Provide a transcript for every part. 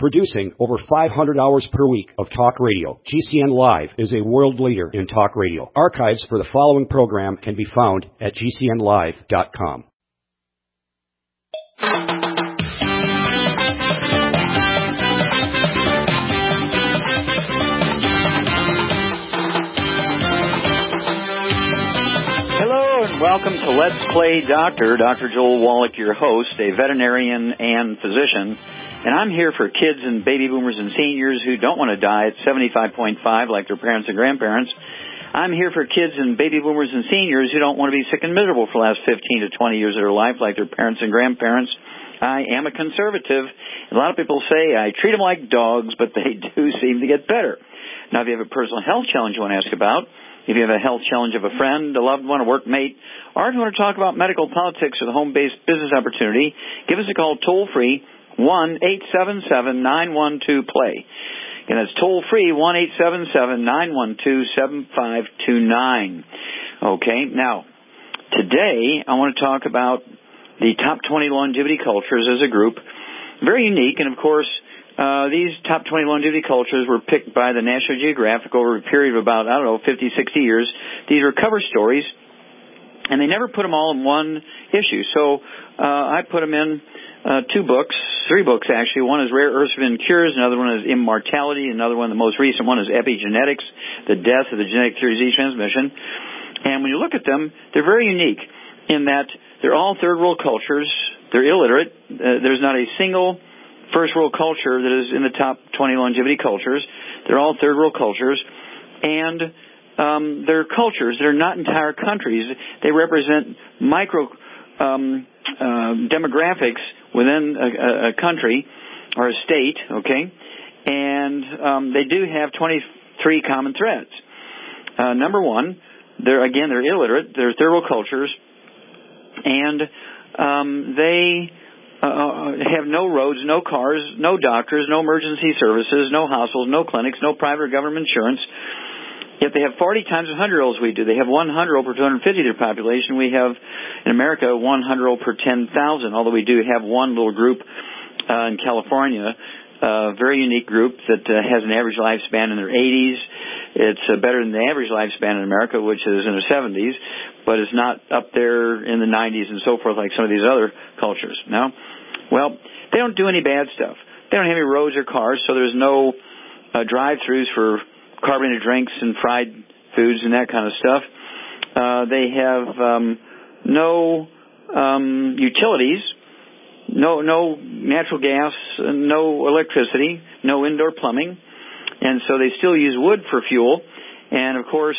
Producing over 500 hours per week of talk radio, GCN Live is a world leader in talk radio. Archives for the following program can be found at GCNlive.com. Welcome to Let's Play Doctor. Dr. Joel Wallach, your host, a veterinarian and physician. And I'm here for kids and baby boomers and seniors who don't want to die at 75.5 like their parents and grandparents. I'm here for kids and baby boomers and seniors who don't want to be sick and miserable for the last 15 to 20 years of their life like their parents and grandparents. I am a conservative. A lot of people say I treat them like dogs, but they do seem to get better. Now, if you have a personal health challenge you want to ask about, if you have a health challenge of a friend, a loved one, a workmate, or if you want to talk about medical politics or the home-based business opportunity, give us a call toll-free, 1-877-912-PLAY. And that's toll-free, 1-877-912-7529. Okay, now, today I want to talk about the top 20 longevity cultures as a group. Very unique, and of course, these top 20 longevity cultures were picked by the National Geographic over a period of about, 50, 60 years. These are cover stories, and they never put them all in one issue. So I put them in three books actually. One is Rare Earths Forbidden Cures, another one is Immortality, another one, the most recent one, is Epigenetics, the death of the genetic disease transmission. And when you look at them, they're very unique in that they're all third world cultures. They're illiterate. There's not a single first world culture that is in the top 20 longevity cultures. They're all third world cultures, and they're cultures that are not entire countries. They represent micro demographics within a country or a state, okay? And they do have 23 common threads. Number one, they're illiterate. They're third world cultures, and they have no roads, no cars, no doctors, no emergency services, no hospitals, no clinics, no private or government insurance. Yet they have 40 times the 100-year-olds we do. They have 100-year-old per 250 of their population. We have, in America, 100-year-old per 10,000, although we do have one little group in California, a very unique group that has an average lifespan in their 80s. It's better than the average lifespan in America, which is in the 70s, but it's not up there in the 90s and so forth like some of these other cultures. Now, well, they don't do any bad stuff. They don't have any roads or cars, so there's no drive-thrus for carbonated drinks and fried foods and that kind of stuff. They have no utilities, no natural gas, no electricity, no indoor plumbing, and so they still use wood for fuel. And, of course,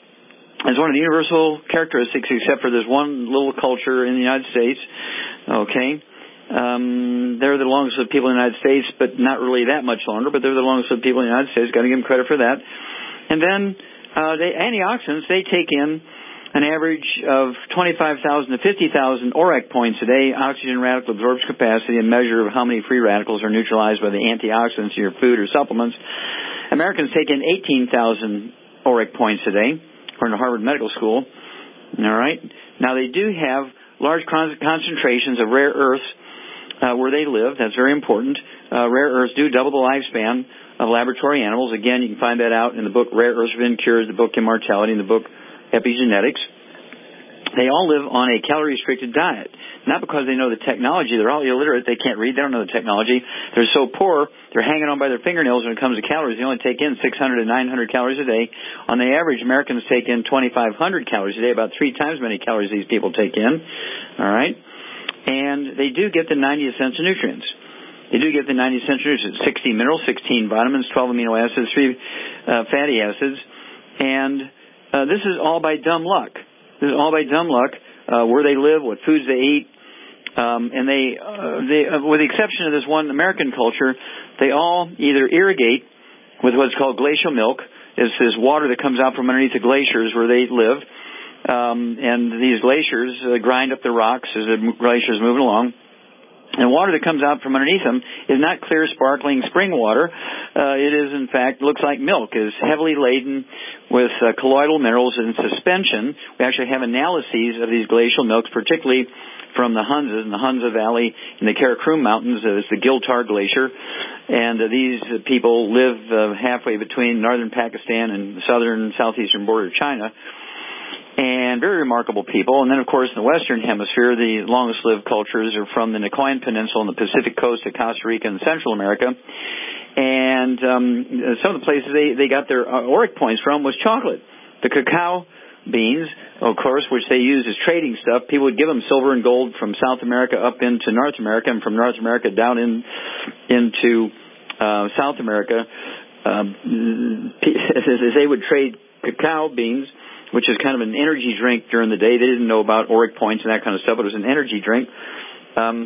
as one of the universal characteristics, except for this one little culture in the United States, okay, they're the longest lived people in the United States, but not really that much longer, but they're the longest lived people in the United States. Got to give them credit for that. And then antioxidants, they take in an average of 25,000 to 50,000 ORAC points a day, oxygen radical absorption capacity, a measure of how many free radicals are neutralized by the antioxidants in your food or supplements. Americans take in 18,000 ORAC points a day, according to Harvard Medical School. All right. Now, they do have large concentrations of rare earths where they live. That's very important. Rare earths do double the lifespan of laboratory animals. Again, you can find that out in the book Rare Earths Forbidden Cures, the book Immortality, and the book Epigenetics. They all live on a calorie-restricted diet. Not because they know the technology. They're all illiterate. They can't read. They don't know the technology. They're so poor, they're hanging on by their fingernails when it comes to calories. They only take in 600 to 900 calories a day. On the average, Americans take in 2,500 calories a day, about 3 times as many calories these people take in. All right? And they do get the 90 essential nutrients. They do get the 90 essential nutrients, 16 minerals, 16 vitamins, 12 amino acids, 3 fatty acids. And this is all by dumb luck. This is all by dumb luck, where they live, what foods they eat. And they, with the exception of this one American culture, they all either irrigate with what's called glacial milk. It's this water that comes out from underneath the glaciers where they live. And these glaciers grind up the rocks as the glaciers move along. And water that comes out from underneath them is not clear, sparkling spring water. It is, in fact, looks like milk. It is heavily laden with colloidal minerals in suspension. We actually have analyses of these glacial milks, particularly from the Hunza, in the Hunza Valley in the Karakorum Mountains. It's the Giltar Glacier. And these people live halfway between northern Pakistan and the southeastern border of China. And very remarkable people. And then, of course, in the Western Hemisphere, the longest-lived cultures are from the Nicoyan Peninsula and the Pacific coast of Costa Rica and Central America. And some of the places they got their auric points from was chocolate. The cacao beans, of course, which they use as trading stuff. People would give them silver and gold from South America up into North America, and from North America down into South America. They would trade cacao beans, which is kind of an energy drink during the day. They didn't know about auric points and that kind of stuff, but it was an energy drink. So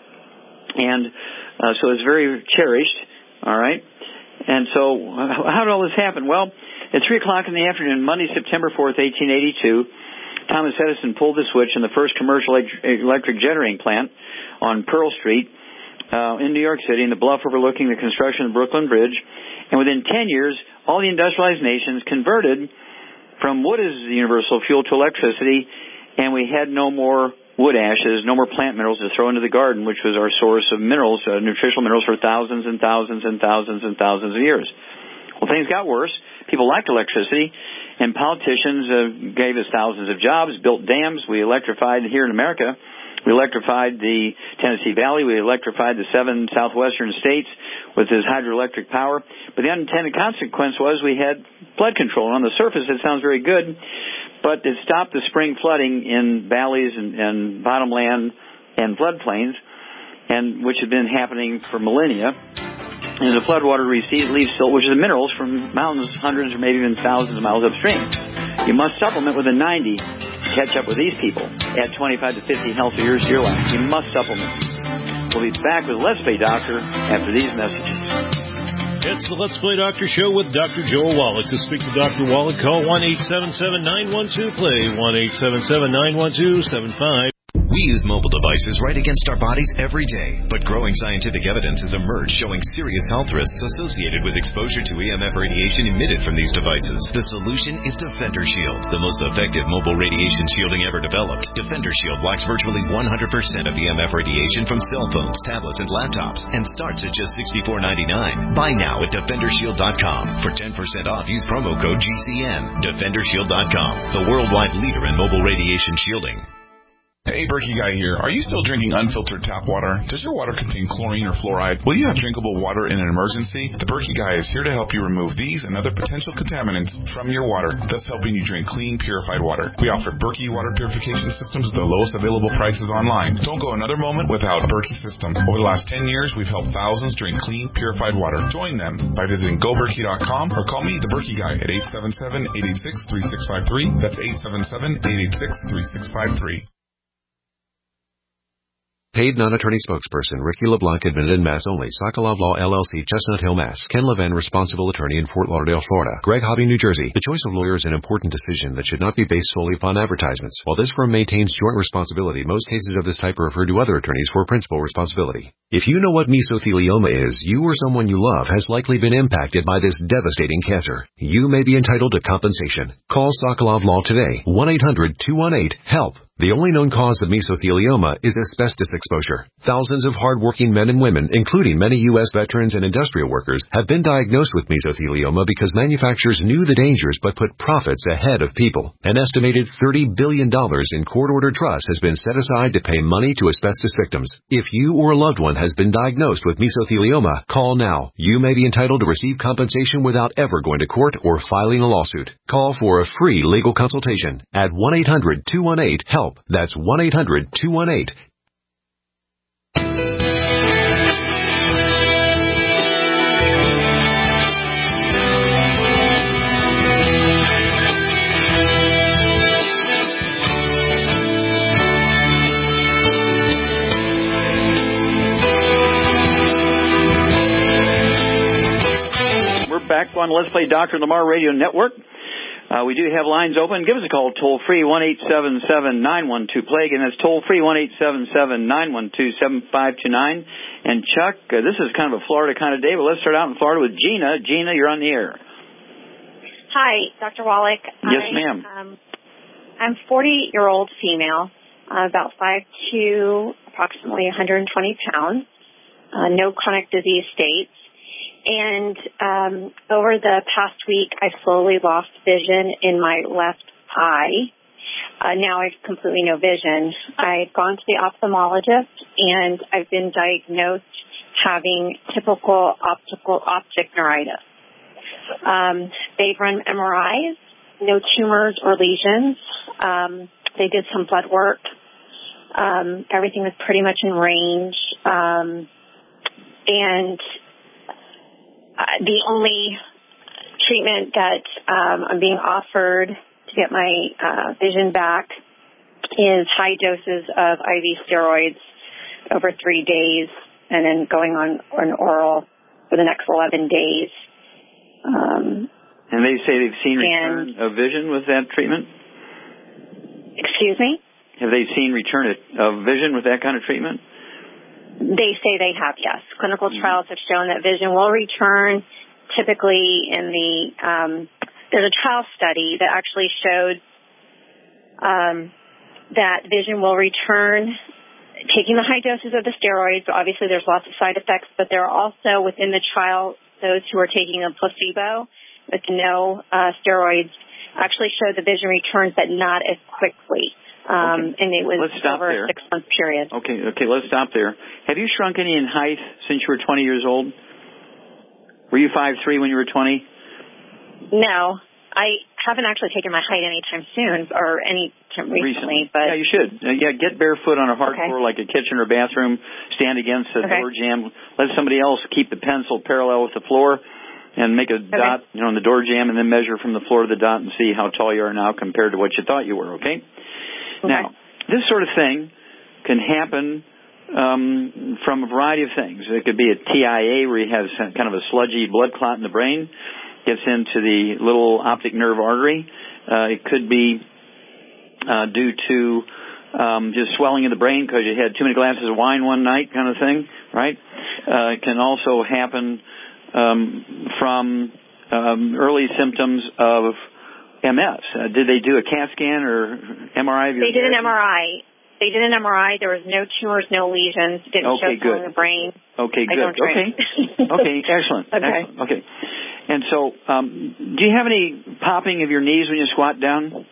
it's very cherished, all right? And so how did all this happen? Well, at 3 o'clock in the afternoon, Monday, September 4th, 1882, Thomas Edison pulled the switch in the first commercial electric generating plant on Pearl Street in New York City, in the bluff overlooking the construction of the Brooklyn Bridge. And within 10 years, all the industrialized nations converted from wood as the universal fuel to electricity, and we had no more wood ashes, no more plant minerals to throw into the garden, which was our source of minerals, nutritional minerals for thousands and thousands and thousands and thousands of years. Well, things got worse. People liked electricity, and politicians gave us thousands of jobs, built dams. We electrified here in America. We electrified the Tennessee Valley. We electrified the 7 southwestern states with this hydroelectric power. But the unintended consequence was we had flood control. And on the surface, it sounds very good, but it stopped the spring flooding in valleys and bottomland and floodplains, and which had been happening for millennia. And the floodwater leaves silt, which is minerals from mountains hundreds or maybe even thousands of miles upstream. You must supplement with a 90 to catch up with these people. Add 25 to 50 healthy years to your life. You must supplement. We'll be back with Let's Play Doctor after these messages. It's the Let's Play Doctor Show with Dr. Joel Wallach. To speak to Dr. Wallach, call 1-877-912-PLAY, 1-877-912-75. We use mobile devices right against our bodies every day, but growing scientific evidence has emerged showing serious health risks associated with exposure to EMF radiation emitted from these devices. The solution is Defender Shield, the most effective mobile radiation shielding ever developed. Defender Shield blocks virtually 100% of EMF radiation from cell phones, tablets, and laptops, and starts at just $64.99. Buy now at DefenderShield.com. For 10% off, use promo code GCN. DefenderShield.com, the worldwide leader in mobile radiation shielding. Hey, Berkey Guy here. Are you still drinking unfiltered tap water? Does your water contain chlorine or fluoride? Will you have drinkable water in an emergency? The Berkey Guy is here to help you remove these and other potential contaminants from your water, thus helping you drink clean, purified water. We offer Berkey water purification systems at the lowest available prices online. Don't go another moment without a Berkey system. Over the last 10 years, we've helped thousands drink clean, purified water. Join them by visiting GoBerkey.com or call me, the Berkey Guy, at 877-886-3653. That's 877-886-3653. Paid non-attorney spokesperson Ricky LeBlanc, admitted in Mass only. Sokolov Law, LLC, Chestnut Hill, Mass. Ken Levin, responsible attorney in Fort Lauderdale, Florida. Greg Hobby, New Jersey. The choice of lawyer is an important decision that should not be based solely upon advertisements. While this firm maintains joint responsibility, most cases of this type are referred to other attorneys for principal responsibility. If you know what mesothelioma is, you or someone you love has likely been impacted by this devastating cancer. You may be entitled to compensation. Call Sokolov Law today. 1-800-218-HELP. The only known cause of mesothelioma is asbestos exposure. Thousands of hard-working men and women, including many U.S. veterans and industrial workers, have been diagnosed with mesothelioma because manufacturers knew the dangers but put profits ahead of people. An estimated $30 billion in court-ordered trust has been set aside to pay money to asbestos victims. If you or a loved one has been diagnosed with mesothelioma, call now. You may be entitled to receive compensation without ever going to court or filing a lawsuit. Call for a free legal consultation at 1-800-218-HELP. That's 1-800-218. We're back on Let's Play Dr. Lamar Radio Network. We do have lines open. Give us a call, toll-free, 1-877-912-PLAGUE, and that's toll-free, 1-877-912-7529. And Chuck, this is kind of a Florida kind of day, but let's start out in Florida with Gina. Gina, you're on the air. Hi, Dr. Wallach. Yes, ma'am. I'm a 40-year-old female. about 5'2", approximately 120 pounds, no chronic disease states. And over the past week, I've slowly lost vision in my left eye. Now I've completely no vision. I've gone to the ophthalmologist, and I've been diagnosed having typical optic neuritis. They've run MRIs, no tumors or lesions. They did some blood work. Everything was pretty much in range. And the only treatment that I'm being offered to get my vision back is high doses of IV steroids over 3 days, and then going on an oral for the next 11 days. And they say they've seen return of vision with that treatment? Excuse me? Have they seen return of vision with that kind of treatment? They say they have, yes. Clinical trials have shown that vision will return typically in the, there's a trial study that actually showed that vision will return taking the high doses of the steroids. Obviously, there's lots of side effects, but there are also within the trial those who are taking a placebo with no steroids actually showed the vision returns, but not as quickly. And it was over a 6-month period. Okay, let's stop there. Have you shrunk any in height since you were 20 years old? Were you 5'3" when you were 20? No. I haven't actually taken my height anytime soon or any time recently. But yeah, you should. Get barefoot on a hard floor like a kitchen or bathroom. Stand against the door jamb. Let somebody else keep the pencil parallel with the floor and make a dot, on the door jamb, and then measure from the floor to the dot and see how tall you are now compared to what you thought you were, okay? Now, this sort of thing can happen from a variety of things. It could be a TIA where you have kind of a sludgy blood clot in the brain, gets into the little optic nerve artery. It could be due to just swelling in the brain because you had too many glasses of wine one night kind of thing, right? It can also happen from early symptoms of MS. Did they do a CAT scan or MRI? They did an MRI. There was no tumors, no lesions. Didn't show swelling in the brain. Okay, good. Okay, excellent. Excellent. Okay. And so, do you have any popping of your knees when you squat down?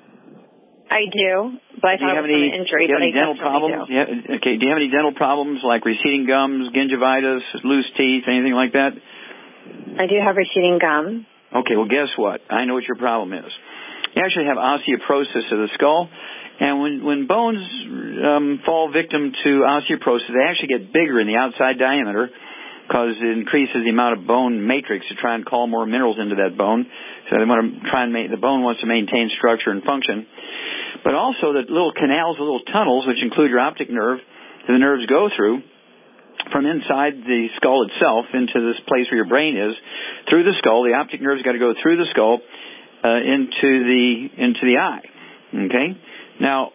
I do, but I thought it was from an injury. Do you have any dental problems? Do you have any dental problems like receding gums, gingivitis, loose teeth, anything like that? I do have receding gum. Okay, well, guess what? I know what your problem is. You actually have osteoporosis of the skull, and when bones fall victim to osteoporosis, they actually get bigger in the outside diameter because it increases the amount of bone matrix to try and call more minerals into that bone. So they want to try and the bone wants to maintain structure and function. But also the little canals, the little tunnels, which include your optic nerve, that the nerves go through from inside the skull itself into this place where your brain is, through the skull. The optic nerve's got to go through the skull into the eye. Okay? Now,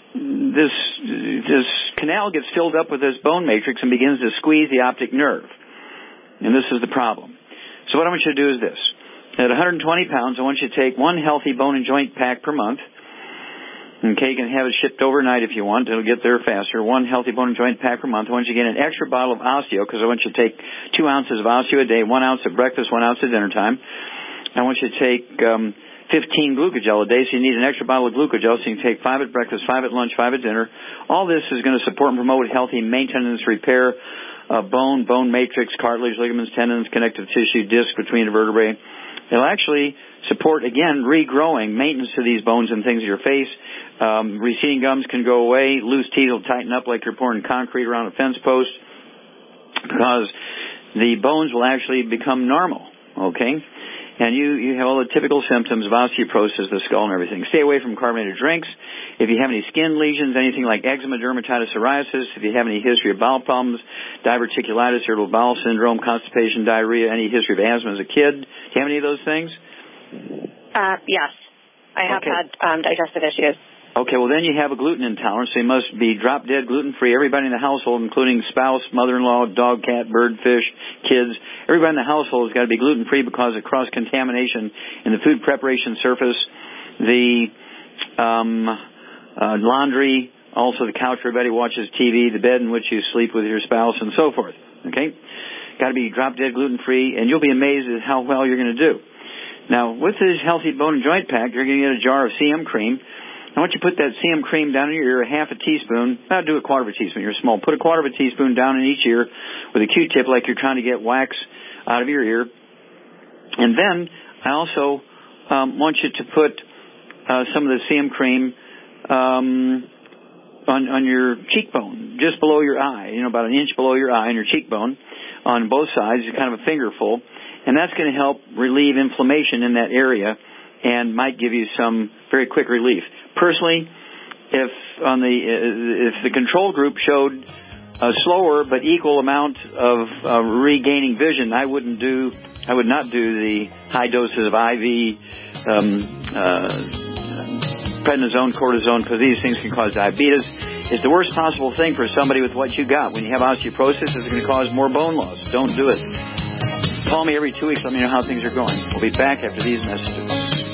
this canal gets filled up with this bone matrix and begins to squeeze the optic nerve. And this is the problem. So what I want you to do is this. At 120 pounds, I want you to take one healthy bone and joint pack per month. Okay, you can have it shipped overnight if you want. It'll get there faster. One healthy bone and joint pack per month. I want you to get an extra bottle of Osteo because I want you to take 2 ounces of Osteo a day, 1 ounce at breakfast, 1 ounce at dinner time. I want you to take 15 glucogel a day, so you need an extra bottle of glucogel, so you can take 5 at breakfast, 5 at lunch, 5 at dinner. All this is going to support and promote healthy maintenance, repair of bone matrix, cartilage, ligaments, tendons, connective tissue, disc between the vertebrae. It'll actually support, again, regrowing, maintenance to these bones and things in your face. Receding gums can go away. Loose teeth will tighten up like you're pouring concrete around a fence post because the bones will actually become normal, okay? And you have all the typical symptoms of osteoporosis, the skull and everything. Stay away from carbonated drinks. If you have any skin lesions, anything like eczema, dermatitis, psoriasis, if you have any history of bowel problems, diverticulitis, irritable bowel syndrome, constipation, diarrhea, any history of asthma as a kid, do you have any of those things? Yes. I have had digestive issues. Okay, well then you have a gluten intolerance, so you must be drop-dead gluten-free. Everybody in the household, including spouse, mother-in-law, dog, cat, bird, fish, kids, everybody in the household has got to be gluten-free because of cross-contamination in the food preparation surface, the laundry, also the couch where everybody watches TV, the bed in which you sleep with your spouse, and so forth. Okay? Got to be drop-dead gluten-free, and you'll be amazed at how well you're going to do. Now, with this Healthy Bone and Joint Pack, you're going to get a jar of CM cream. I want you to put that CM cream down in your ear, a half a teaspoon. I'll do a quarter of a teaspoon. You're small. Put a quarter of a teaspoon down in each ear with a Q-tip like you're trying to get wax out of your ear. And then I also want you to put some of the CM cream on your cheekbone, just below your eye, about an inch below your eye and your cheekbone on both sides, kind of a fingerful. And that's going to help relieve inflammation in that area and might give you some very quick relief. Personally, if the control group showed a slower but equal amount of regaining vision, I would not do the high doses of IV prednisone, cortisone, because these things can cause diabetes. It's the worst possible thing for somebody with what you got. When you have osteoporosis, it's going to cause more bone loss. Don't do it. Call me every 2 weeks. Let me know how things are going. We'll be back after these messages.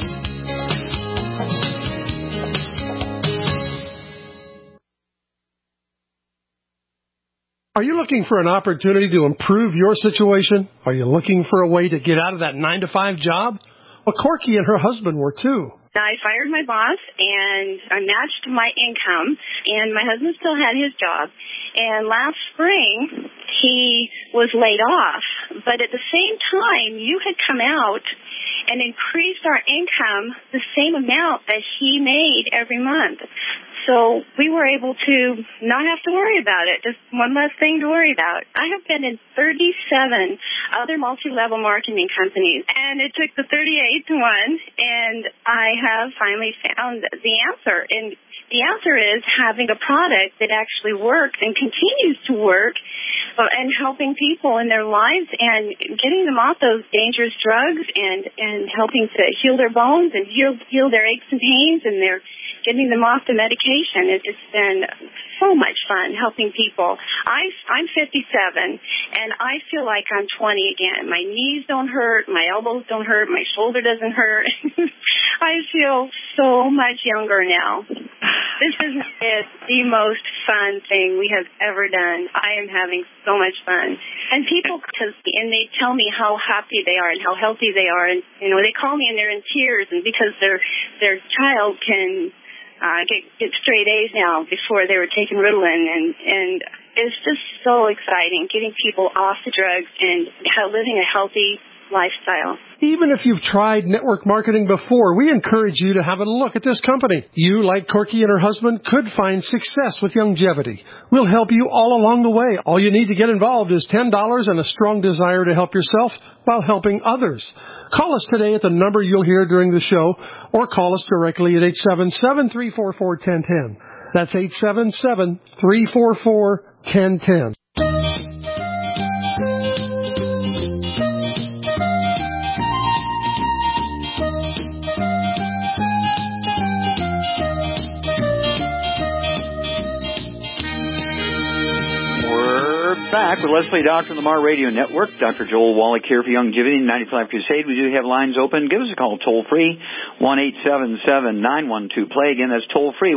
Are you looking for an opportunity to improve your situation? Are you looking for a way to get out of that 9-to-5 job? Well, Corky and her husband were too. I fired my boss, and I matched my income, and my husband still had his job. And last spring, he was laid off. But at the same time, you had come out and increased our income the same amount that he made every month. So we were able to not have to worry about it, just one less thing to worry about. I have been in 37 other multi-level marketing companies, and it took the 38th one, and I have finally found the answer. And the answer is having a product that actually works and continues to work and helping people in their lives and getting them off those dangerous drugs and helping to heal their bones and heal their aches and pains, and they're getting them off the medication. It's been so much fun helping people. I'm 57, and I feel like I'm 20 again. My knees don't hurt, my elbows don't hurt, my shoulder doesn't hurt. I feel so much younger now. This is the most fun thing we have ever done. I am having so much fun. And people, and they tell me how happy they are and how healthy they are. And, they call me and they're in tears, and because their child can get straight A's now. Before they were taking Ritalin, and it's just so exciting getting people off the drugs and living a healthy lifestyle. Even if you've tried network marketing before, we encourage you to have a look at this company. You, like Corky and her husband, could find success with longevity. We'll help you all along the way. All you need to get involved is $10 and a strong desire to help yourself while helping others. Call us today at the number you'll hear during the show, or call us directly at 877-344-1010. That's 877-344-1010. Back with Leslie Doctor on the Mar Radio Network. Dr. Joel Wallach here for Longevity 95 Crusade. We do have lines open. Give us a call toll-free, 1-877-912-PLAY. Again, that's toll-free,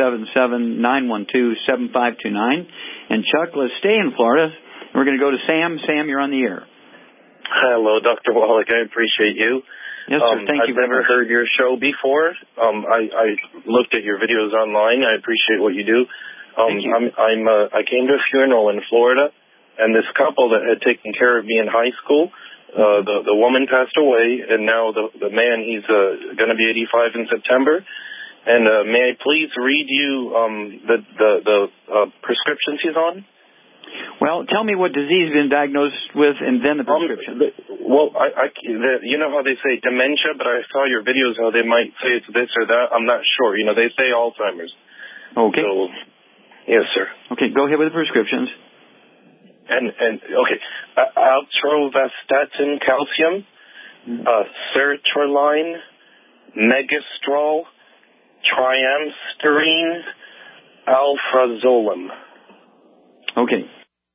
1-877-912-7529. And Chuck, let's stay in Florida. We're going to go to Sam. Sam, you're on the air. Hello, Dr. Wallach. I appreciate you. Yes, sir. Thank you. I've never heard your show before. I looked at your videos online. I appreciate what you do. I came to a funeral in Florida, and this couple that had taken care of me in high school, the woman passed away, and now the man, he's going to be 85 in September. And may I please read you the prescriptions he's on? Well, tell me what disease he's been diagnosed with, and then the prescription. You know how they say dementia, but I saw your videos how they might say it's this or that. I'm not sure. They say Alzheimer's. Okay. So, yes, sir. Okay, go ahead with the prescriptions. Okay, atorvastatin calcium, sertraline, megestrol, triamsterine, alprazolam. Okay.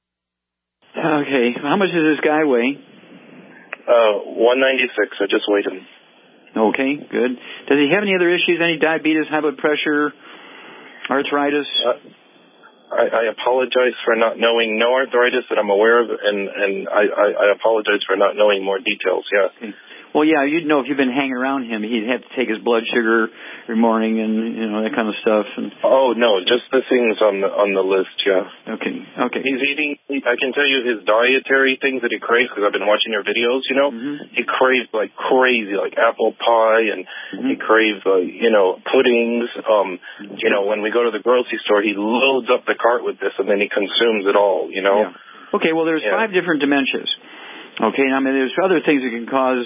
How much does this guy weigh? 196. I just weighed him. Okay, good. Does he have any other issues? Any diabetes, high blood pressure? Arthritis? I apologize for not knowing. No arthritis that I'm aware of, and I apologize for not knowing more details, yeah. Okay. Well, yeah, you'd know if you've been hanging around him. He'd have to take his blood sugar every morning and, that kind of stuff. And oh, no, just the things on the list, yeah. Okay. He's eating, I can tell you his dietary things that he craves, because I've been watching your videos, Mm-hmm. He craves like crazy, like apple pie, and he craves, puddings. When we go to the grocery store, he loads up the cart with this, and then he consumes it all, Yeah. Okay, well, there's 5 different dementias. Okay, I mean, there's other things that can cause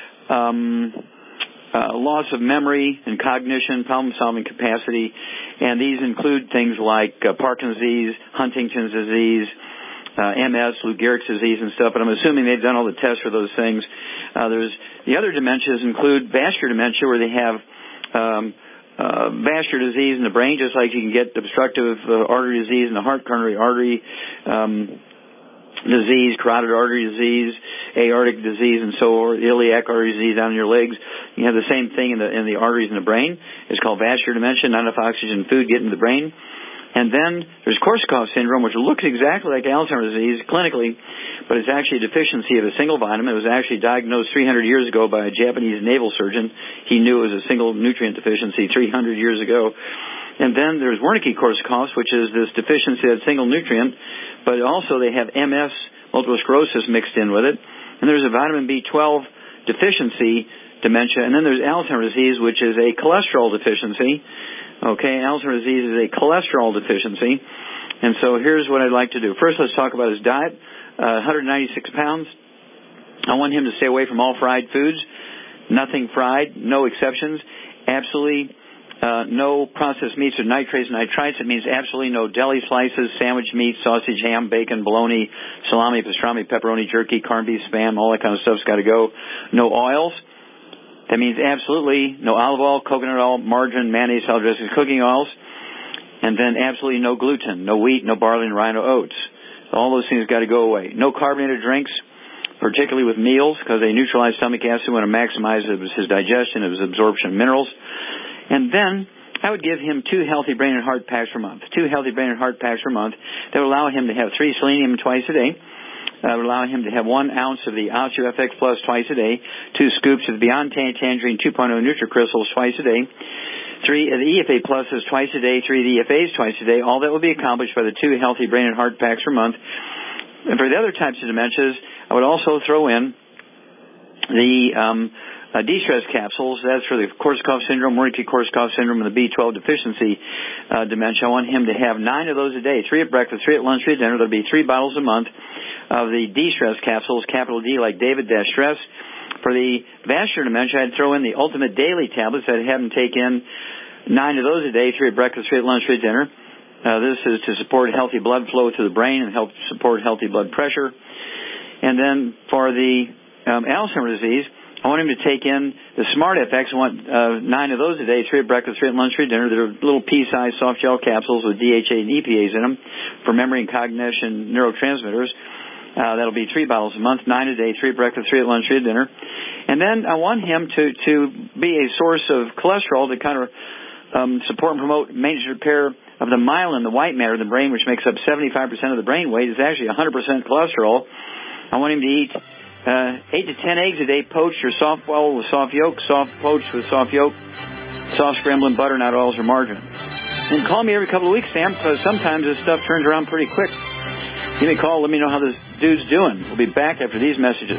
loss of memory and cognition, problem-solving capacity, and these include things like Parkinson's disease, Huntington's disease, MS, Lou Gehrig's disease and stuff, but I'm assuming they've done all the tests for those things. The other dementias include vascular dementia, where they have vascular disease in the brain, just like you can get obstructive artery disease in the heart, coronary artery disease, carotid artery disease, aortic disease, and so on, iliac artery disease down in your legs. You have the same thing in the arteries in the brain. It's called vascular dementia, not enough oxygen food getting to the brain. And then there's Korsakoff syndrome, which looks exactly like Alzheimer's disease clinically, but it's actually a deficiency of a single vitamin. It was actually diagnosed 300 years ago by a Japanese naval surgeon. He knew it was a single nutrient deficiency 300 years ago. And then there's Wernicke-Korsakoff, which is this deficiency of a single nutrient, but also they have MS, multiple sclerosis mixed in with it. And there's a vitamin B12 deficiency dementia. And then there's Alzheimer's disease, which is a cholesterol deficiency. Okay, Alzheimer's disease is a cholesterol deficiency. And so here's what I'd like to do. First, let's talk about his diet. 196 pounds. I want him to stay away from all fried foods. Nothing fried, no exceptions. Absolutely no processed meats or nitrates and nitrites. It means absolutely no deli slices, sandwich meat, sausage, ham, bacon, bologna, salami, pastrami, pepperoni, jerky, corned beef, Spam, all that kind of stuff's got to go. No oils. That means absolutely no olive oil, coconut oil, margarine, mayonnaise, salad dressings, cooking oils. And then absolutely no gluten, no wheat, no barley, and rye, no oats. All those things got to go away. No carbonated drinks, particularly with meals, because they neutralize stomach acid. We want to maximize his digestion, his absorption of minerals. And then I would give him 2 healthy brain and heart packs per month. 2 healthy brain and heart packs per month. That would allow him to have 3 selenium twice a day. That would allow him to have 1 ounce of the OsteoFX Plus twice a day, 2 scoops of the Beyond Tangerine 2.0 NutriCrystals twice a day, 3 of the EFA Pluses twice a day, 3 of the EFAs twice a day. All that will be accomplished by the 2 healthy brain and heart packs per month. And for the other types of dementias, I would also throw in the de-stress capsules. That's for the Korsakoff syndrome, Wernicke-Korsakoff syndrome, and the B12 deficiency dementia. I want him to have 9 of those a day, 3 at breakfast, 3 at lunch, 3 at dinner. There'll be 3 bottles a month of the de-stress capsules, capital D, like David-Stress. For the vascular dementia, I'd throw in the Ultimate Daily tablets. I'd have him take in 9 of those a day, 3 at breakfast, 3 at lunch, 3 at dinner. This is to support healthy blood flow to the brain and help support healthy blood pressure. And then for the Alzheimer's disease, I want him to take in the Smart FX. I want 9 of those a day, 3 at breakfast, 3 at lunch, 3 at dinner. They're little pea-sized soft gel capsules with DHA and EPAs in them for memory and cognition neurotransmitters. That'll be 3 bottles a month, 9 a day, 3 at breakfast, 3 at lunch, 3 at dinner. And then I want him to be a source of cholesterol to kind of support and promote maintenance repair of the myelin, the white matter of the brain, which makes up 75% of the brain weight. It's actually 100% cholesterol. I want him to eat 8 to 10 eggs a day, poached or soft boiled with soft yolk, soft poached with soft yolk, soft scrambling butter, not oils or margarine. And call me every couple of weeks, Sam, because sometimes this stuff turns around pretty quick. Give me a call. Let me know how this dude's doing. We'll be back after these messages.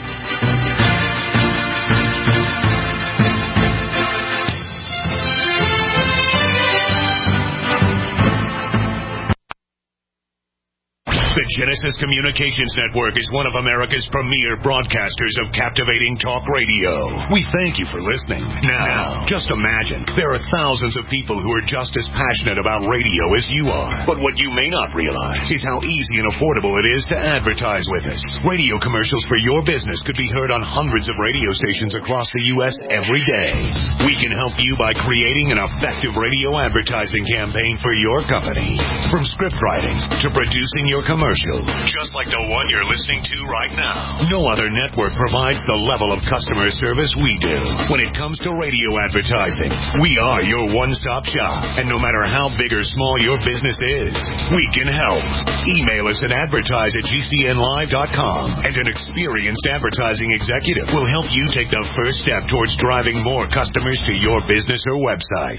The Genesis Communications Network is one of America's premier broadcasters of captivating talk radio. We thank you for listening. Now, just imagine, there are thousands of people who are just as passionate about radio as you are. But what you may not realize is how easy and affordable it is to advertise with us. Radio commercials for your business could be heard on hundreds of radio stations across the U.S. every day. We can help you by creating an effective radio advertising campaign for your company. From script writing to producing your commercials, commercial, just like the one you're listening to right now. No other network provides the level of customer service we do. When it comes to radio advertising, we are your one-stop shop. And no matter how big or small your business is, we can help. Email us at advertise@gcnlive.com, and an experienced advertising executive will help you take the first step towards driving more customers to your business or website.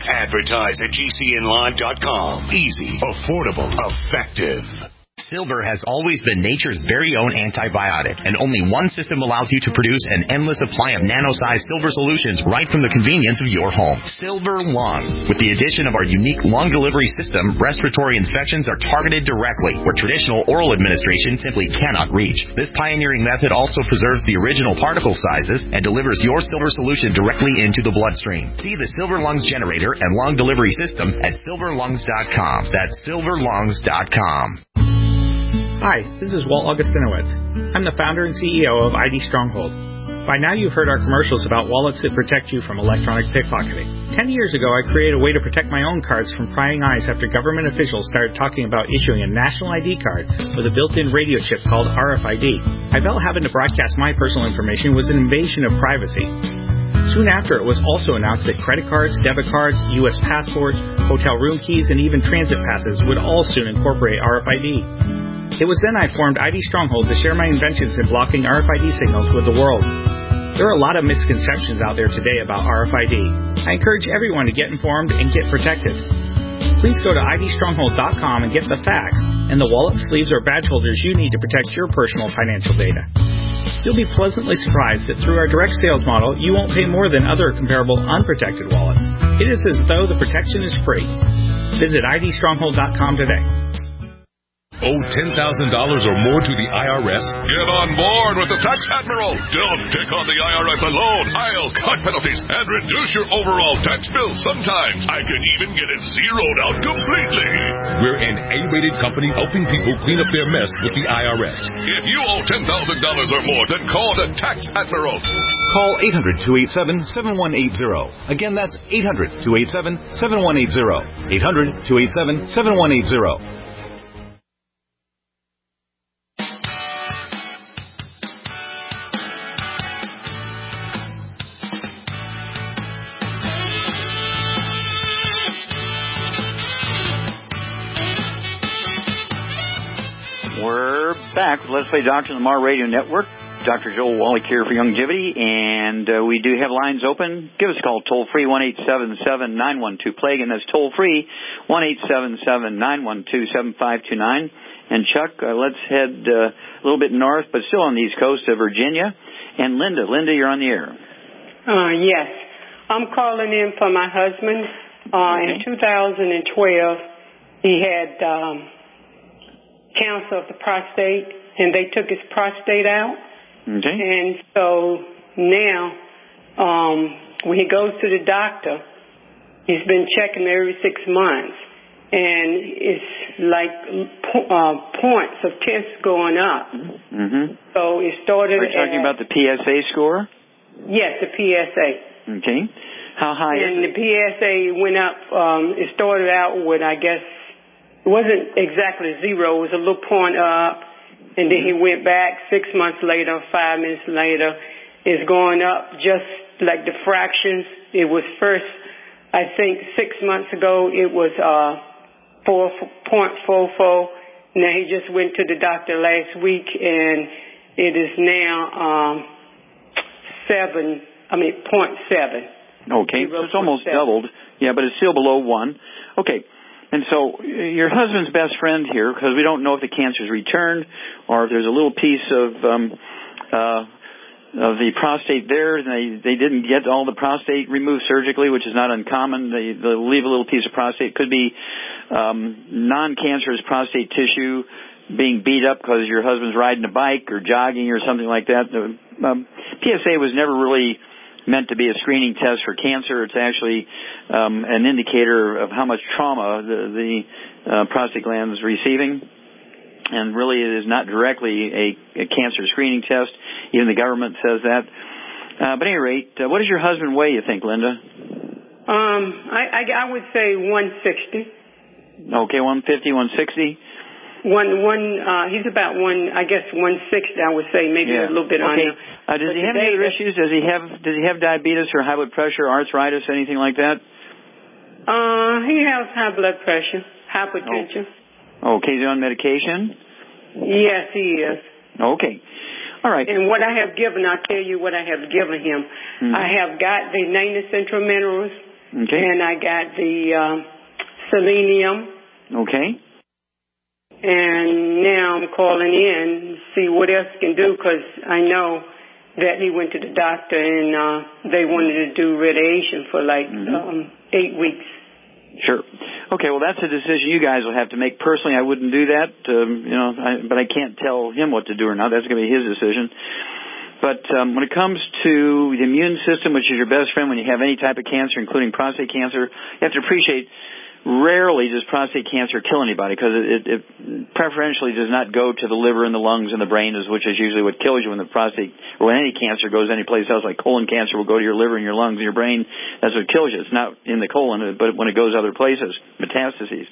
Advertise@gcnlive.com. Easy, affordable, effective. Silver has always been nature's very own antibiotic, and only one system allows you to produce an endless supply of nano-sized silver solutions right from the convenience of your home. Silver Lungs. With the addition of our unique lung delivery system, respiratory infections are targeted directly, where traditional oral administration simply cannot reach. This pioneering method also preserves the original particle sizes and delivers your silver solution directly into the bloodstream. See the Silver Lungs generator and lung delivery system at silverlungs.com. That's silverlungs.com. Hi, this is Walt Augustinowicz. I'm the founder and CEO of ID Stronghold. By now you've heard our commercials about wallets that protect you from electronic pickpocketing. 10 years ago, I created a way to protect my own cards from prying eyes after government officials started talking about issuing a national ID card with a built-in radio chip called RFID. I felt having to broadcast my personal information was an invasion of privacy. Soon after, it was also announced that credit cards, debit cards, U.S. passports, hotel room keys, and even transit passes would all soon incorporate RFID. It was then I formed ID Stronghold to share my inventions in blocking RFID signals with the world. There are a lot of misconceptions out there today about RFID. I encourage everyone to get informed and get protected. Please go to idstronghold.com and get the facts and the wallet, sleeves, or badge holders you need to protect your personal financial data. You'll be pleasantly surprised that through our direct sales model, you won't pay more than other comparable unprotected wallets. It is as though the protection is free. Visit idstronghold.com today. Owe $10,000 or more to the IRS? Get on board with the Tax Admiral. Don't take on the IRS alone. I'll cut penalties and reduce your overall tax bill. Sometimes I can even get it zeroed out completely. We're an A-rated company helping people clean up their mess with the IRS. If you owe $10,000 or more, then call the Tax Admiral. Call 800-287-7180. Again, that's 800-287-7180. 800-287-7180. We're back with Let's Play Doctor on the Lamar Radio Network. Dr. Joel Wallach here for Longevity, and we do have lines open. Give us a call, toll-free, 1-877-912-PLAGUE, and that's toll-free, 1-877-912-7529. And Chuck, let's head a little bit north, but still on the East Coast of Virginia. And Linda. Linda, you're on the air. Yes. I'm calling in for my husband. In 2012, he had cancer of the prostate, and they took his prostate out. Okay. And so now, when he goes to the doctor, he's been checking every 6 months, and it's like points of tests going up. Mm-hmm. So it started. Are you talking about the PSA score? Yes, the PSA. Okay. How high and is it? The PSA went up. It started out with, I guess, it wasn't exactly zero. It was a little point up. And then he went back 6 months later, 5 minutes later. It's going up just like the fractions. It was first, I think 6 months ago, it was 4.44. Now he just went to the doctor last week, and it is now 0.7. Okay, so it's almost doubled. Yeah, but it's still below 1. Okay. And so your husband's best friend here, because we don't know if the cancer's returned or if there's a little piece of the prostate there. They didn't get all the prostate removed surgically, which is not uncommon. They'll leave a little piece of prostate. It could be non-cancerous prostate tissue being beat up because your husband's riding a bike or jogging or something like that. PSA was never really meant to be a screening test for cancer. It's actually an indicator of how much trauma the prostate gland is receiving. And really it is not directly a cancer screening test. Even the government says that. But at any rate, what does your husband weigh, you think, Linda? I would say 160. Okay, 150, 160. He's about 160, I would say, maybe a little bit under. Does he have any other issues? Does he have diabetes or high blood pressure, arthritis, anything like that? He has high blood pressure, hypertension. Okay, is he on medication? Yes, he is. Okay. All right. And what I have given, I'll tell you what I have given him. Mm-hmm. I have got the 90 Central Minerals. Okay. And I got the selenium. Okay. And now I'm calling in to see what else he can do, because I know that he went to the doctor and they wanted to do radiation for 8 weeks. Sure. Okay, well, that's a decision you guys will have to make. Personally, I wouldn't do that, but I can't tell him what to do or not. That's going to be his decision. But when it comes to the immune system, which is your best friend when you have any type of cancer, including prostate cancer, you have to appreciate rarely does prostate cancer kill anybody, because it preferentially does not go to the liver and the lungs and the brain, which is usually what kills you when the prostate, or when any cancer goes anyplace else, like colon cancer will go to your liver and your lungs and your brain. That's what kills you. It's not in the colon, but when it goes other places, metastases.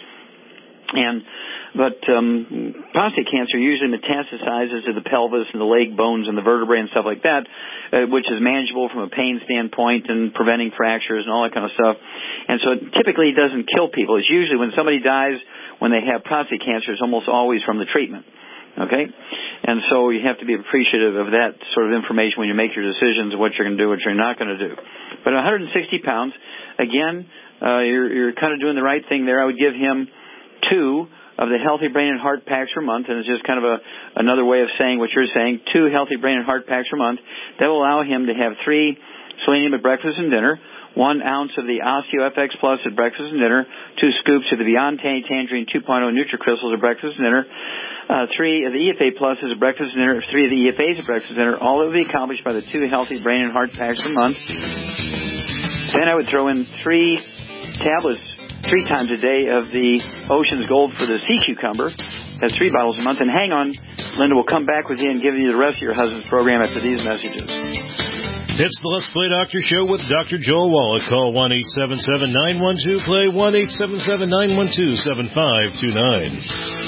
But prostate cancer usually metastasizes to the pelvis and the leg bones and the vertebrae and stuff like that, which is manageable from a pain standpoint and preventing fractures and all that kind of stuff. And so it typically doesn't kill people. It's usually when somebody dies when they have prostate cancer, it's almost always from the treatment. Okay? And so you have to be appreciative of that sort of information when you make your decisions of what you're going to do, what you're not going to do. But 160 pounds, again, you're kind of doing the right thing there. I would give him 2 of the Healthy Brain and Heart Packs per month, and it's just kind of another way of saying what you're saying, 2 Healthy Brain and Heart Packs per month. That will allow him to have 3 selenium at breakfast and dinner, 1 ounce of the OsteoFX Plus at breakfast and dinner, 2 scoops of the Beyond Tangerine 2.0 NutriCrystals at breakfast and dinner, 3 of the EFA Pluses at breakfast and dinner, 3 of the EFAs at breakfast and dinner. All that will be accomplished by the 2 Healthy Brain and Heart Packs per month. Then I would throw in 3 tablets 3 times a day of the Ocean's Gold for the sea cucumber. That's 3 bottles a month. And hang on, Linda will come back with you and give you the rest of your husband's program after these messages. It's the Let's Play Doctor Show with Dr. Joel Wallach. Call 1-877-912-PLAY, 1-877-912-7529.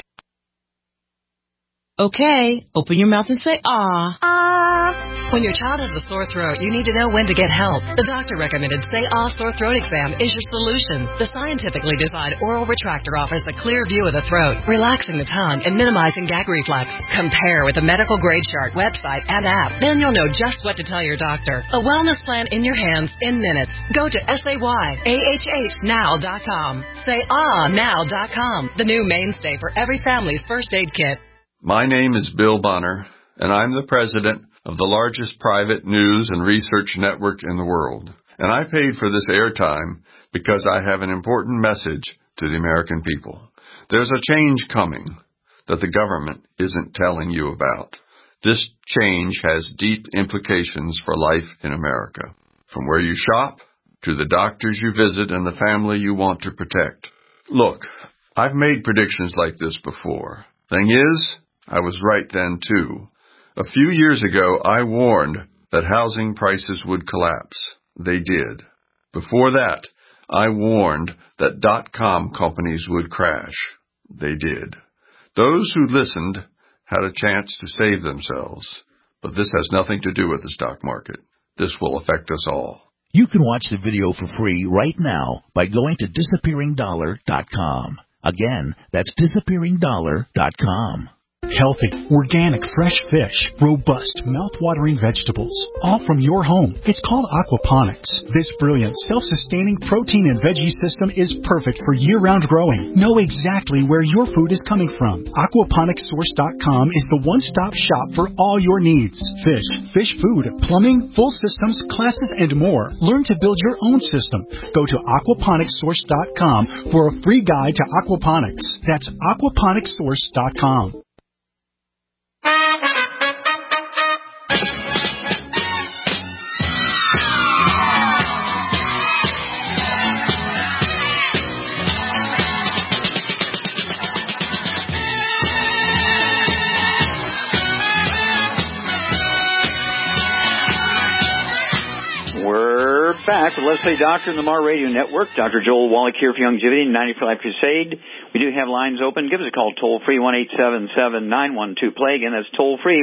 Okay, open your mouth and say, ah. Ah. When your child has a sore throat, you need to know when to get help. The doctor-recommended Say Ah Sore Throat Exam is your solution. The scientifically designed oral retractor offers a clear view of the throat, relaxing the tongue and minimizing gag reflex. Compare with the medical grade chart, website, and app. Then you'll know just what to tell your doctor. A wellness plan in your hands in minutes. Go to SayAHHnow.com. SayAhNow.com, the new mainstay for every family's first aid kit. My name is Bill Bonner, and I'm the president of the largest private news and research network in the world. And I paid for this airtime because I have an important message to the American people. There's a change coming that the government isn't telling you about. This change has deep implications for life in America, from where you shop to the doctors you visit and the family you want to protect. Look, I've made predictions like this before. Thing is, I was right then, too. A few years ago, I warned that housing prices would collapse. They did. Before that, I warned that .com companies would crash. They did. Those who listened had a chance to save themselves. But this has nothing to do with the stock market. This will affect us all. You can watch the video for free right now by going to DisappearingDollar.com. Again, that's DisappearingDollar.com. Healthy, organic, fresh fish, robust, mouth-watering vegetables, all from your home. It's called aquaponics. This brilliant, self-sustaining protein and veggie system is perfect for year-round growing. Know exactly where your food is coming from. Aquaponicssource.com is the one-stop shop for all your needs. Fish, fish food, plumbing, full systems, classes, and more. Learn to build your own system. Go to aquaponicssource.com for a free guide to aquaponics. That's aquaponicssource.com. Back with Let's Play Doctor and the Mar Radio Network. Dr. Joel Wallach here for Longevity and 90 for Life Crusade. We We do have lines open. Give us a call toll-free, 1-877-912-PLAY. Again, that's toll-free,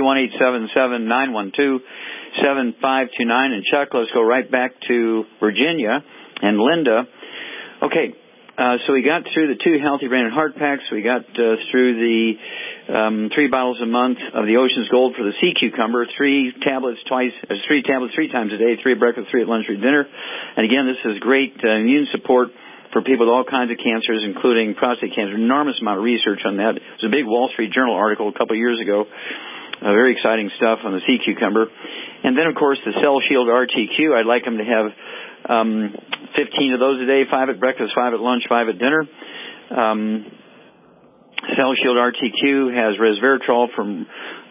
1-877-912-7529. And Chuck, let's go right back to Virginia and Linda. Okay. So we got through the 2 healthy brain and heart packs. We got through the 3 bottles a month of the Ocean's Gold for the sea cucumber, 3 tablets 3 times a day, 3 at breakfast, 3 at lunch, 3 at dinner. And again, this is great immune support for people with all kinds of cancers, including prostate cancer. Enormous amount of research on that. It was a big Wall Street Journal article a couple of years ago. Very exciting stuff on the sea cucumber. And then, of course, the Cell Shield RTQ. I'd like them to have 15 of those a day, 5 at breakfast, 5 at lunch, 5 at dinner. Cell Shield RTQ has resveratrol from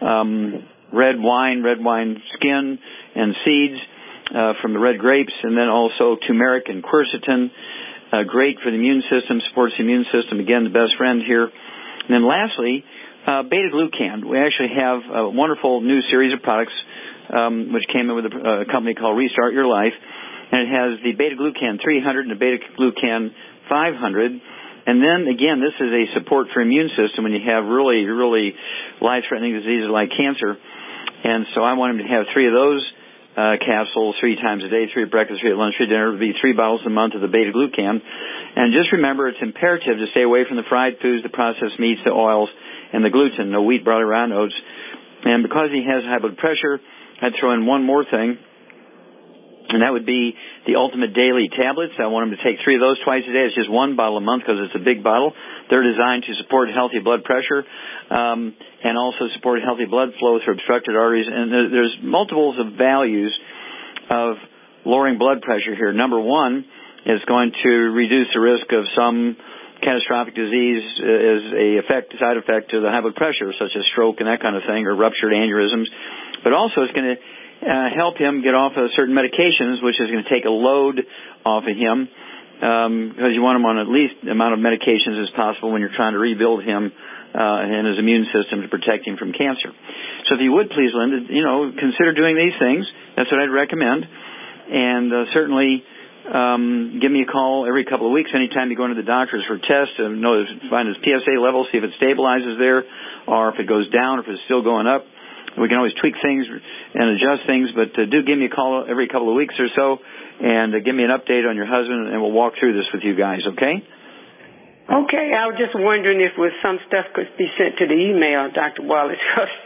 red wine skin and seeds from the red grapes, and then also turmeric and quercetin. Great for the immune system, supports the immune system. Again, the best friend here. And then lastly, beta-glucan. We actually have a wonderful new series of products which came in with a company called Restart Your Life. And it has the beta-glucan 300 and the beta-glucan 500. And then, again, this is a support for immune system when you have really, really life-threatening diseases like cancer. And so I want him to have 3 of those capsules 3 times a day, 3 at breakfast, 3 at lunch, 3 at dinner. It would be 3 bottles a month of the beta-glucan. And just remember, it's imperative to stay away from the fried foods, the processed meats, the oils, and the gluten. No wheat, barley, rye, and oats. And because he has high blood pressure, I'd throw in one more thing. And that would be the Ultimate Daily Tablets. I want him to take 3 of those twice a day. It's just 1 bottle a month because it's a big bottle. They're designed to support healthy blood pressure and also support healthy blood flow through obstructed arteries. And there's multiples of values of lowering blood pressure here. Number 1 is going to reduce the risk of some catastrophic disease as a side effect to the high blood pressure, such as stroke and that kind of thing, or ruptured aneurysms. But also it's going to help him get off of certain medications, which is going to take a load off of him because you want him on at least the amount of medications as possible when you're trying to rebuild him and his immune system to protect him from cancer. So if you would please, Linda, consider doing these things. That's what I'd recommend. And certainly give me a call every couple of weeks anytime you go into the doctors for tests to find his PSA level, see if it stabilizes there or if it goes down, or if it's still going up. We can always tweak things and adjust things, but do give me a call every couple of weeks or so and give me an update on your husband, and we'll walk through this with you guys, okay? Okay, I was just wondering if some stuff could be sent to the email, Dr. Wallace.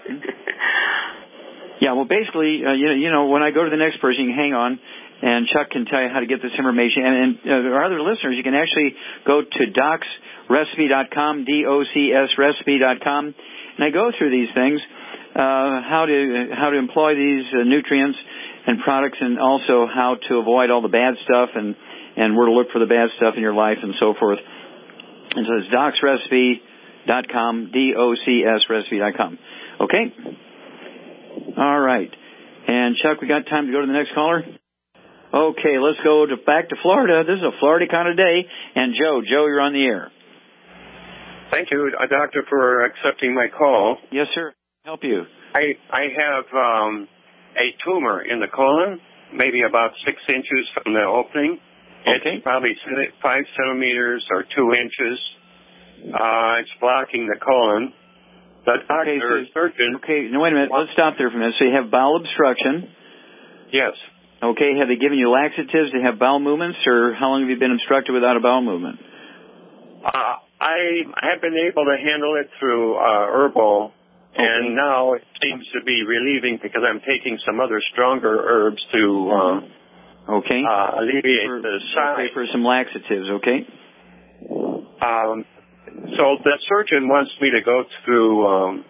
Yeah, well, basically, when I go to the next person, you can hang on, and Chuck can tell you how to get this information. And our other listeners, you can actually go to docsrecipe.com, DOCSrecipe.com, and I go through these things. How to employ these nutrients and products, and also how to avoid all the bad stuff and where to look for the bad stuff in your life and so forth. And so it's docsrecipe.com, DOCSrecipe.com. Okay? All right. And Chuck, we got time to go to the next caller? Okay, let's go back to Florida. This is a Florida kind of day. And Joe, you're on the air. Thank you, Doctor, for accepting my call. Yes, sir. Help you. I have a tumor in the colon, maybe about 6 inches from the opening. Okay. It's probably 5 centimeters or 2 inches. It's blocking the colon. The surgeon... Okay, no, wait a minute. Let's stop there for a minute. So you have bowel obstruction. Yes. Okay, have they given you laxatives to have bowel movements, or how long have you been obstructed without a bowel movement? I have been able to handle it through herbal. Okay. And now it seems to be relieving because I'm taking some other stronger herbs to alleviate the side. Okay, for some laxatives, okay? So the surgeon wants me to go through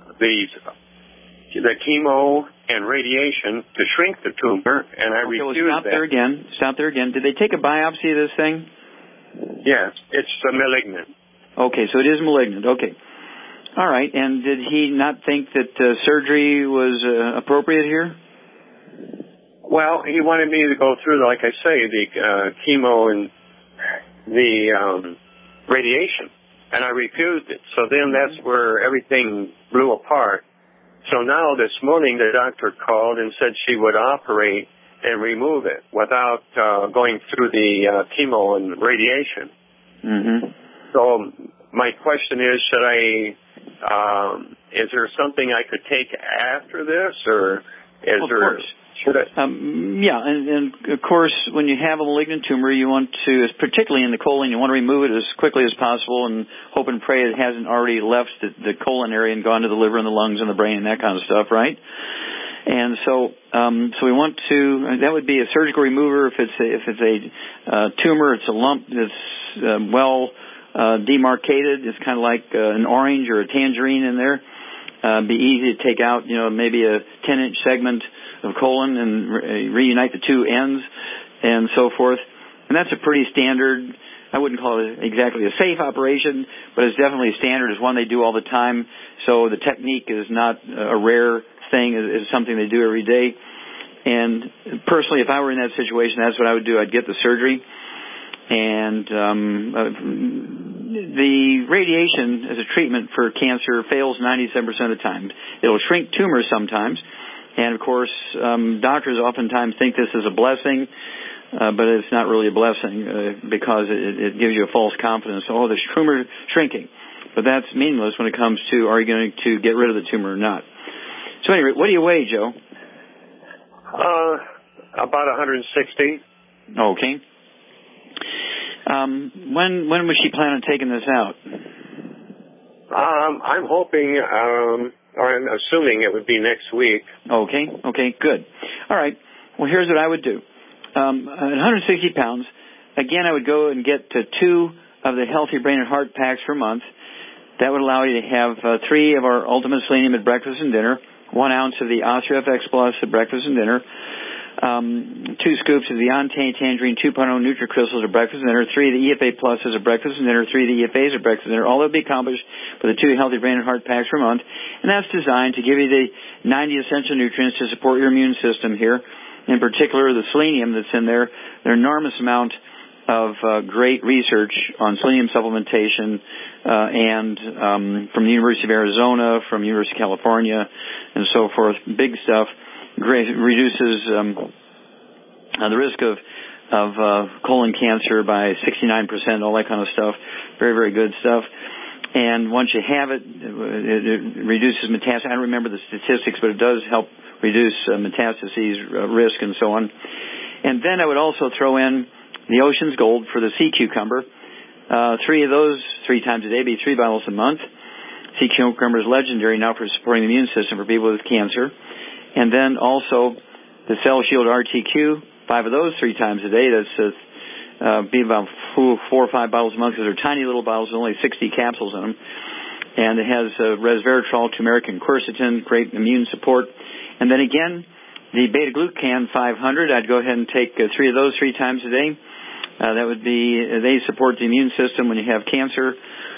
the chemo and radiation to shrink the tumor, and I refuse that. Stop there again. Did they take a biopsy of this thing? Yes, it's malignant. Okay, so it is malignant. Okay. All right, and did he not think that surgery was appropriate here? Well, he wanted me to go through, like I say, the chemo and the radiation, and I refused it. So then that's where everything blew apart. So now this morning the doctor called and said she would operate and remove it without going through the chemo and radiation. Mm-hmm. So my question is, is there something I could take after this, or is there? Should I? Yeah, and of course, when you have a malignant tumor, you want to, particularly in the colon, you want to remove it as quickly as possible, and hope and pray it hasn't already left the colon area and gone to the liver and the lungs and the brain and that kind of stuff, right? And so we want to. That would be a surgical remover. If it's a tumor, it's a lump that's demarcated. It's kind of like an orange or a tangerine in there. Be easy to take out. Maybe a 10-inch segment of colon and reunite the two ends and so forth. And that's a pretty standard. I wouldn't call it exactly a safe operation, but it's definitely standard. It's one they do all the time. So the technique is not a rare thing. It's something they do every day. And personally, if I were in that situation, that's what I would do. I'd get the surgery. And the radiation as a treatment for cancer fails 97% of the time. It'll shrink tumors sometimes. And, of course, doctors oftentimes think this is a blessing, but it's not really a blessing because it gives you a false confidence. Oh, the tumor shrinking. But that's meaningless when it comes to, are you going to get rid of the tumor or not? So, anyway, what do you weigh, Joe? About 160. Okay. When was she planning on taking this out? I'm hoping, or I'm assuming it would be next week. Okay, good. All right. Well, here's what I would do. At 160 pounds, again, I would go and get 2 of the Healthy Brain and Heart packs per month. That would allow you to have 3 of our Ultimate Selenium at breakfast and dinner, 1 ounce of the OsteoFX Plus at breakfast and dinner, 2 scoops of the Ontane Tangerine 2.0 NutriCrystals at breakfast and dinner, 3 of the EFA Pluses at breakfast and dinner, 3 of the EFAs at breakfast and dinner. All that would be accomplished with the 2 Healthy Brain and Heart packs per month. And that's designed to give you the 90 essential nutrients to support your immune system here. In particular, the selenium that's in there. There's an enormous amount of great research on selenium supplementation and from the University of Arizona, from the University of California, and so forth. Big stuff. Reduces the risk of colon cancer by 69%, all that kind of stuff. Very, very good stuff. And once you have it, it reduces metastasis. I don't remember the statistics, but it does help reduce metastases risk and so on. And then I would also throw in the Ocean's Gold for the sea cucumber. 3 of those 3 times a day, be 3 bottles a month. Sea cucumber is legendary now for supporting the immune system for people with cancer. And then also the Cell Shield RTQ, 5 of those 3 times a day. That's be about 4 or 5 bottles a month because they're tiny little bottles with only 60 capsules in them. And it has resveratrol, turmeric, and quercetin, great immune support. And then again, the beta-glucan 500, I'd go ahead and take 3 of those 3 times a day. That would be, they support the immune system when you have cancer.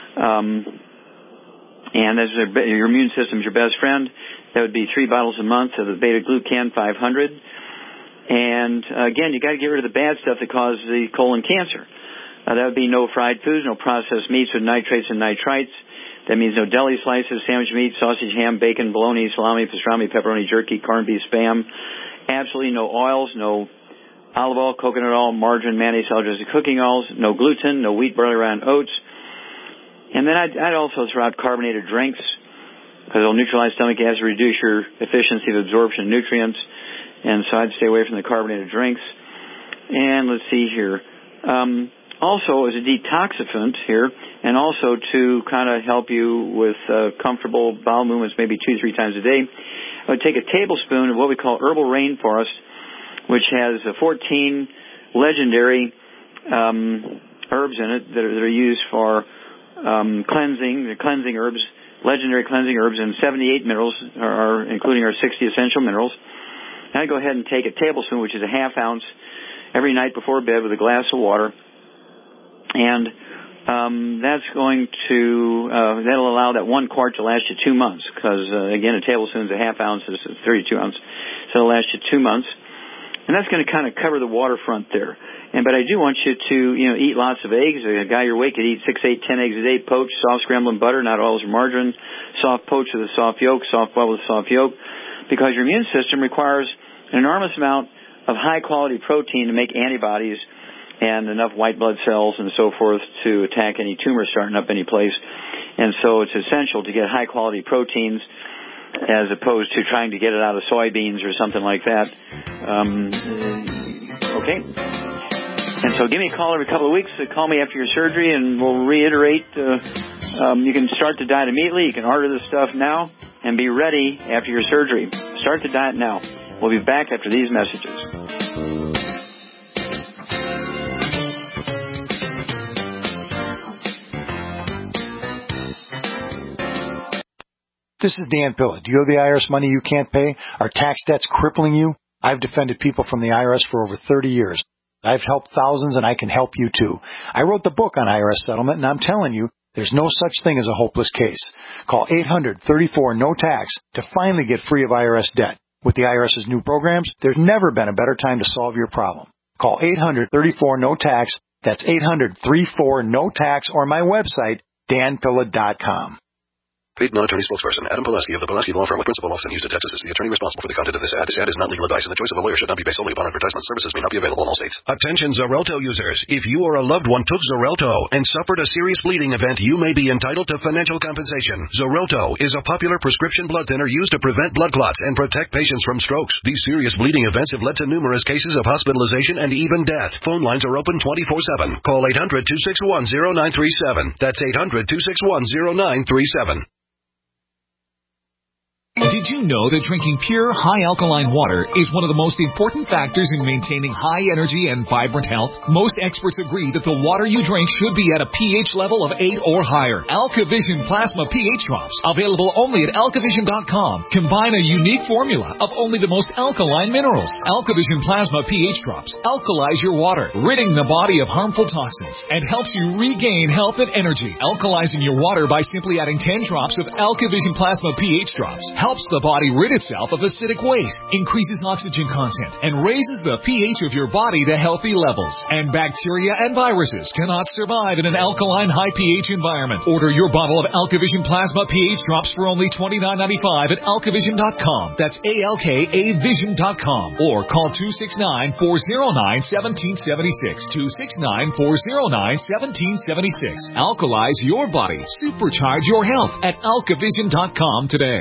And as your immune system is your best friend, that would be 3 bottles a month of the beta-glucan 500. And again, you got to get rid of the bad stuff that causes the colon cancer. That would be no fried foods, no processed meats with nitrates and nitrites. That means no deli slices, sandwich meat, sausage, ham, bacon, bologna, salami, pastrami, pepperoni, jerky, corned beef, Spam. Absolutely no oils, no olive oil, coconut oil, margarine, mayonnaise, all dressing, cooking oils, no gluten, no wheat, barley, rye, and oats. And then I'd also throw out carbonated drinks because it'll neutralize stomach acid, reduce your efficiency of absorption of nutrients. And so I'd stay away from the carbonated drinks. And let's see here. Also, as a detoxifant here, and also to kind of help you with comfortable bowel movements maybe 2-3 times a day, I would take a tablespoon of what we call herbal rainforest, which has 14 legendary herbs in it that are used for cleansing, the cleansing herbs, legendary cleansing herbs, and 78 minerals, including our 60 essential minerals. And I go ahead and take a tablespoon, which is a half ounce, every night before bed with a glass of water. And that's going to, that'll allow that 1 quart to last you 2 months because, again, a tablespoon is a half ounce, is 32 ounces. So it'll last you 2 months. And that's going to kind of cover the waterfront there. But I do want you to, eat lots of eggs. A guy your weight could eat 6, 8, 10 eggs a day, poached, soft scrambled in butter, not oils or margarine, soft poached with a soft yolk, soft boiled with a soft yolk, because your immune system requires an enormous amount of high-quality protein to make antibodies and enough white blood cells and so forth to attack any tumor starting up any place. And so it's essential to get high-quality proteins as opposed to trying to get it out of soybeans or something like that. Okay? And so give me a call every couple of weeks. Call me after your surgery, and we'll reiterate. You can start the diet immediately. You can order the stuff now and be ready after your surgery. Start the diet now. We'll be back after these messages. This is Dan Pilla. Do you owe the IRS money you can't pay? Are tax debts crippling you? I've defended people from the IRS for over 30 years. I've helped thousands, and I can help you too. I wrote the book on IRS settlement, and I'm telling you, there's no such thing as a hopeless case. Call 800-34-NO-TAX to finally get free of IRS debt. With the IRS's new programs, there's never been a better time to solve your problem. Call 800-34-NO-TAX. That's 800-34-NO-TAX, or my website, danpilla.com. Paid non-attorney spokesperson Adam Pulaski of the Pulaski Law Firm with principal office in Houston, Texas, is the attorney responsible for the content of this ad. This ad is not legal advice, and the choice of a lawyer should not be based solely upon advertisement. Services may not be available in all states. Attention Xarelto users. If you or a loved one took Xarelto and suffered a serious bleeding event, you may be entitled to financial compensation. Xarelto is a popular prescription blood thinner used to prevent blood clots and protect patients from strokes. These serious bleeding events have led to numerous cases of hospitalization and even death. Phone lines are open 24/7. Call 800-261-0937. That's 800-261-0937. Did you know that drinking pure, high alkaline water is one of the most important factors in maintaining high energy and vibrant health? Most experts agree that the water you drink should be at a pH level of 8 or higher. AlkaVision Plasma pH Drops, available only at alkavision.com, combine a unique formula of only the most alkaline minerals. AlkaVision Plasma pH Drops alkalize your water, ridding the body of harmful toxins, and helps you regain health and energy. Alkalizing your water by simply adding 10 drops of AlkaVision Plasma pH Drops helps the body rid itself of acidic waste, increases oxygen content, and raises the pH of your body to healthy levels. And bacteria and viruses cannot survive in an alkaline high pH environment. Order your bottle of AlkaVision Plasma pH Drops for only $29.95 at alkavision.com. That's ALKAvision.com. Or call 269-409-1776. 269-409-1776. Alkalize your body. Supercharge your health at alkavision.com today.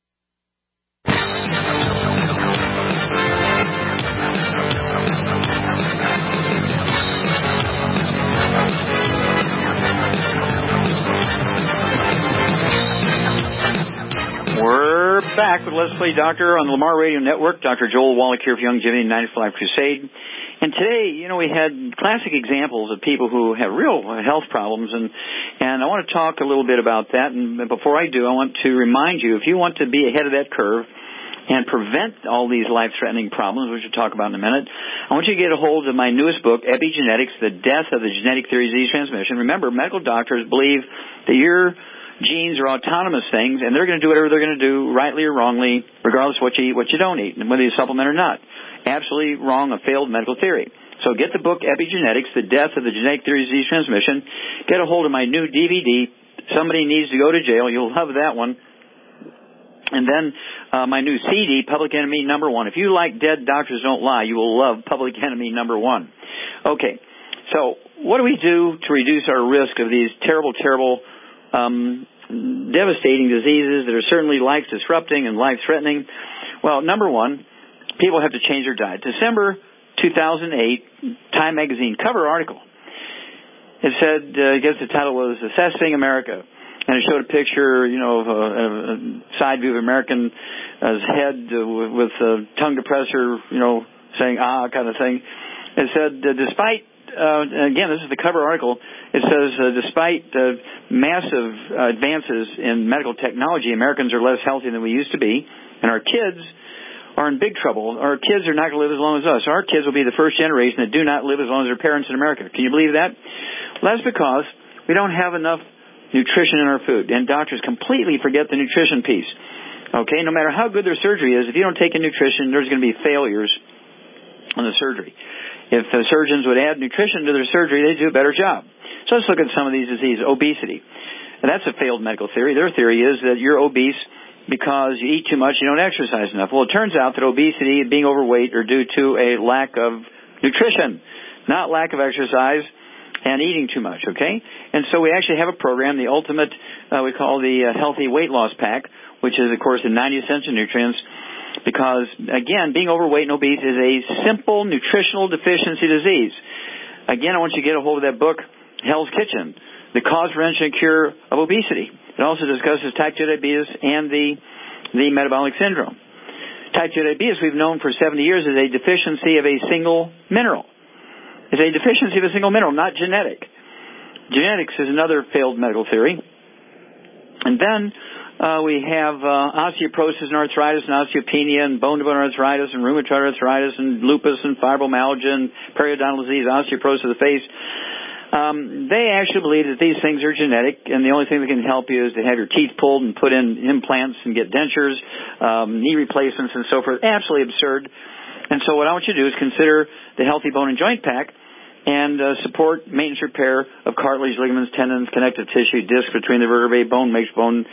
We're back with Let's Play Doctor on the Lamar Radio Network. Dr. Joel Wallach here for Youngevity 95 Crusade. And today, we had classic examples of people who have real health problems, and I want to talk a little bit about that. And before I do, I want to remind you, if you want to be ahead of that curve and prevent all these life-threatening problems, which we'll talk about in a minute, I want you to get a hold of my newest book, Epigenetics, The Death of the Genetic Theory of Disease Transmission. Remember, medical doctors believe that your genes are autonomous things, and they're going to do whatever they're going to do, rightly or wrongly, regardless of what you eat, what you don't eat, and whether you supplement or not. Absolutely wrong, a failed medical theory. So get the book, Epigenetics, The Death of the Genetic Theory of Disease Transmission. Get a hold of my new DVD, Somebody Needs to Go to Jail. You'll love that one. And then my new CD, Public Enemy Number 1. If you like Dead Doctors Don't Lie, you will love Public Enemy Number 1. Okay, so what do we do to reduce our risk of these terrible, devastating diseases that are certainly life-disrupting and life-threatening? Well, number one, people have to change their diet. December 2008, Time Magazine cover article. It said, I guess the title was Assessing America. And it showed a picture, of a side view of American's head with a tongue depressor, saying, kind of thing. It said, despite, again, this is the cover article, it says, despite massive advances in medical technology, Americans are less healthy than we used to be, and our kids are in big trouble. Our kids are not going to live as long as us. Our kids will be the first generation that do not live as long as their parents in America. Can you believe that? Well, that's because we don't have enough nutrition in our food, and doctors completely forget the nutrition piece. Okay, no matter how good their surgery is, if you don't take in nutrition, there's going to be failures on the surgery. If the surgeons would add nutrition to their surgery, they'd do a better job. So let's look at some of these diseases. Obesity. And that's a failed medical theory. Their theory is that you're obese because you eat too much, you don't exercise enough. Well, it turns out that obesity and being overweight are due to a lack of nutrition. not lack of exercise and eating too much, okay? And so we actually have a program, the ultimate, we call the Healthy Weight Loss Pack, which is, of course, the 90 essential nutrients, because, again, being overweight and obese is a simple nutritional deficiency disease. Again, I want you to get a hold of that book, Hell's Kitchen, The Cause, Prevention, and Cure of Obesity. It also discusses type 2 diabetes and the metabolic syndrome. Type 2 diabetes, we've known for 70 years, is a deficiency of a single mineral. It's a deficiency of a single mineral, not genetic. Genetics is another failed medical theory. And then we have osteoporosis and arthritis and osteopenia and bone-to-bone arthritis and rheumatoid arthritis and lupus and fibromyalgia and periodontal disease, osteoporosis of the face. They actually believe that these things are genetic, and the only thing that can help you is to have your teeth pulled and put in implants and get dentures, knee replacements and so forth. Absolutely absurd. And so what I want you to do is consider the Healthy Bone and Joint Pack and support maintenance repair of cartilage, ligaments, tendons, connective tissue, disc between the vertebrae, bone makes bone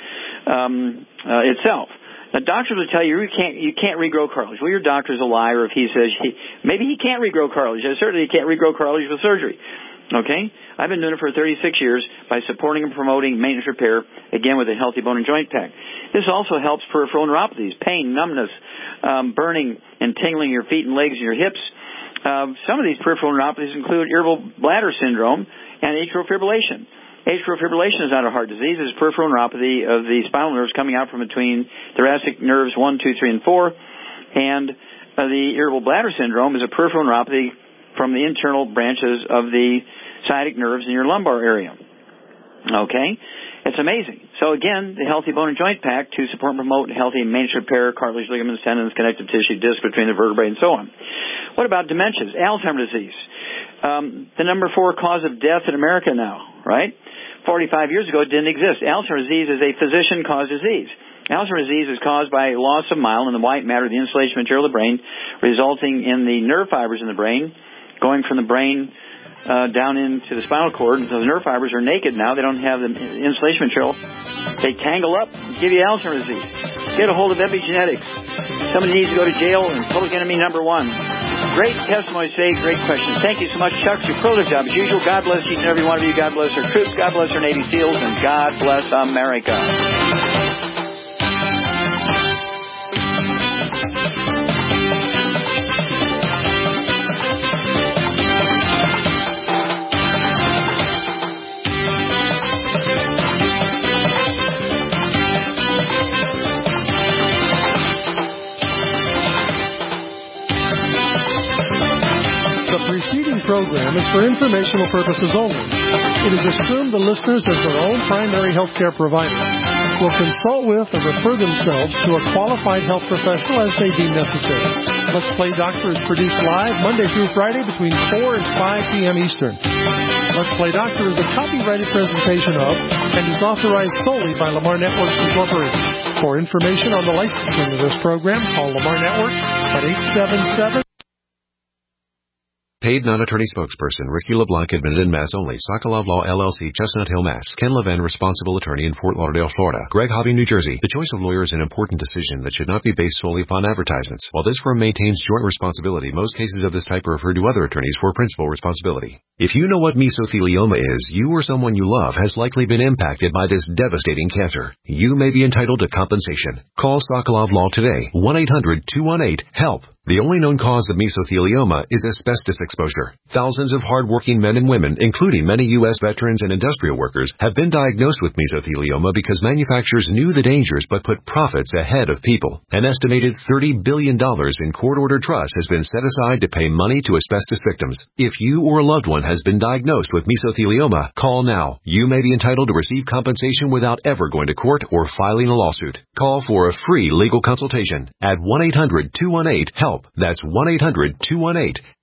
itself. Now, doctors will tell you you can't regrow cartilage. Well, your doctor's a liar if he says maybe he can't regrow cartilage. Certainly he can't regrow cartilage with surgery. Okay? I've been doing it for 36 years by supporting and promoting maintenance repair, again, with a Healthy Bone and Joint Pack. This also helps peripheral neuropathies, pain, numbness, burning and tingling your feet and legs and your hips. Some of these peripheral neuropathies include irritable bladder syndrome and atrial fibrillation. Atrial fibrillation is not a heart disease. It's peripheral neuropathy of the spinal nerves coming out from between thoracic nerves 1, 2, 3, and 4. And the irritable bladder syndrome is a peripheral neuropathy from the internal branches of the sciatic nerves in your lumbar area. Okay? It's amazing. So again, the Healthy Bone and Joint Pack to support and promote healthy maintenance repair, cartilage, ligaments, tendons, connective tissue, disc between the vertebrae, and so on. What about dementias? Alzheimer's disease. The number 4 cause of death in America now, right? 45 years ago, it didn't exist. Alzheimer's disease is a physician-caused disease. Alzheimer's disease is caused by loss of myelin in the white matter, the insulation material of the brain, resulting in the nerve fibers in the brain, going from the brain down into the spinal cord. So the nerve fibers are naked now. They don't have the insulation material. They tangle up and give you Alzheimer's disease. Get a hold of epigenetics. Somebody needs to go to jail, and public enemy number 1. Great testimony today. Great questions. Thank you so much, Chuck. Your prolific job as usual. God bless each and every one of you. God bless our troops. God bless our Navy SEALs. And God bless America. Program is for informational purposes only. It is assumed the listeners, as their own primary health care provider, will consult with or refer themselves to a qualified health professional as they deem necessary. Let's Play Doctor is produced live Monday through Friday between 4 and 5 p.m. Eastern. Let's Play Doctor is a copyrighted presentation of and is authorized solely by Lamar Networks Incorporated. For information on the licensing of this program, call Lamar Networks at 877. Paid non-attorney spokesperson Ricky LeBlanc, admitted in Mass only. Sokolov Law, LLC, Chestnut Hill, Mass. Ken Levin, responsible attorney in Fort Lauderdale, Florida. Greg Hobby, New Jersey. The choice of lawyer is an important decision that should not be based solely upon advertisements. While this firm maintains joint responsibility, most cases of this type are referred to other attorneys for principal responsibility. If you know what mesothelioma is, you or someone you love has likely been impacted by this devastating cancer. You may be entitled to compensation. Call Sokolov Law today. 1-800-218-HELP. The only known cause of mesothelioma is asbestos exposure. Thousands of hard-working men and women, including many U.S. veterans and industrial workers, have been diagnosed with mesothelioma because manufacturers knew the dangers but put profits ahead of people. An estimated $30 billion in court-ordered trust has been set aside to pay money to asbestos victims. If you or a loved one has been diagnosed with mesothelioma, call now. You may be entitled to receive compensation without ever going to court or filing a lawsuit. Call for a free legal consultation at 1-800-218-HELP. That's 1-800-218-HELP.